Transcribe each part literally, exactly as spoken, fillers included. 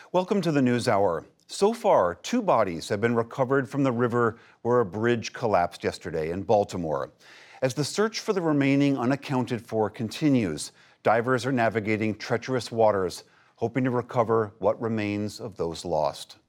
Welcome to the NewsHour. So far, two bodies have been recovered from the river where a bridge collapsed yesterday in Baltimore. As the search for the remaining unaccounted for continues, divers are navigating treacherous waters, hoping to recover what remains of those lost.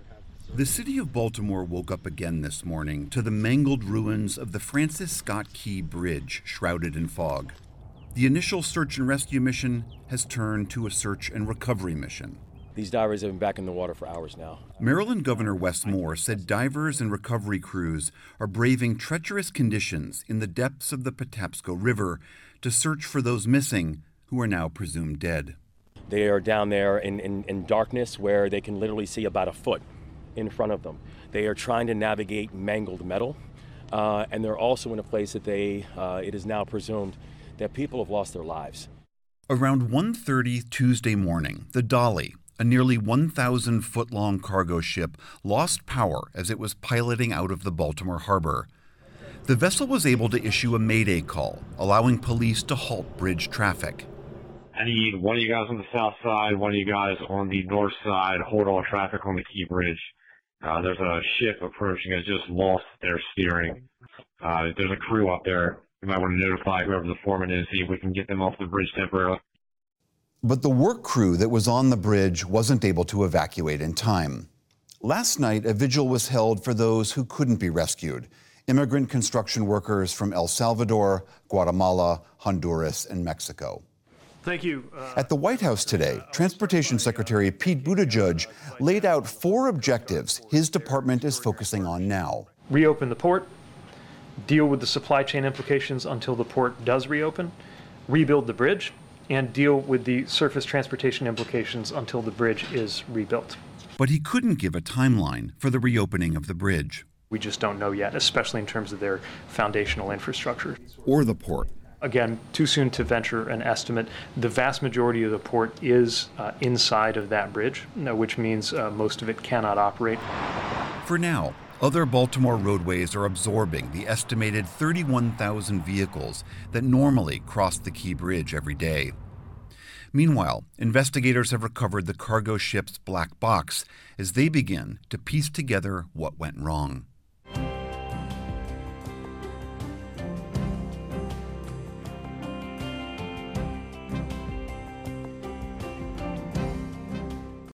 The city of Baltimore woke up again this morning to the mangled ruins of the Francis Scott Key Bridge, shrouded in fog. The initial search and rescue mission has turned to a search and recovery mission. These divers have been back in the water for hours now. Maryland Governor Wes Moore said divers and recovery crews are braving treacherous conditions in the depths of the Patapsco River to search for those missing who are now presumed dead. They are down there in, in, in darkness where they can literally see about a foot in front of them. They are trying to navigate mangled metal, uh, and they're also in a place that they, uh, it is now presumed that people have lost their lives. Around one thirty Tuesday morning, the Dolly, a nearly one thousand foot long cargo ship, lost power as it was piloting out of the Baltimore harbor. The vessel was able to issue a mayday call, allowing police to halt bridge traffic. I need one of you guys on the south side, one of you guys on the north side, hold all traffic on the Key Bridge. Uh, there's a ship approaching, has just lost their steering. Uh, there's a crew up there. You might want to notify whoever the foreman is, see if we can get them off the bridge temporarily. But the work crew that was on the bridge wasn't able to evacuate in time. Last night, a vigil was held for those who couldn't be rescued. Immigrant construction workers from El Salvador, Guatemala, Honduras, and Mexico. Thank you. Uh, At the White House today, Transportation Secretary Pete Buttigieg laid out four objectives his department is focusing on now. Reopen the port, deal with the supply chain implications until the port does reopen, rebuild the bridge, and deal with the surface transportation implications until the bridge is rebuilt. But he couldn't give a timeline for the reopening of the bridge. We just don't know yet, especially in terms of their foundational infrastructure. Or the port. Again, too soon to venture an estimate. The vast majority of the port is uh, inside of that bridge, which means uh, most of it cannot operate. For now, other Baltimore roadways are absorbing the estimated thirty-one thousand vehicles that normally cross the Key Bridge every day. Meanwhile, investigators have recovered the cargo ship's black box as they begin to piece together what went wrong.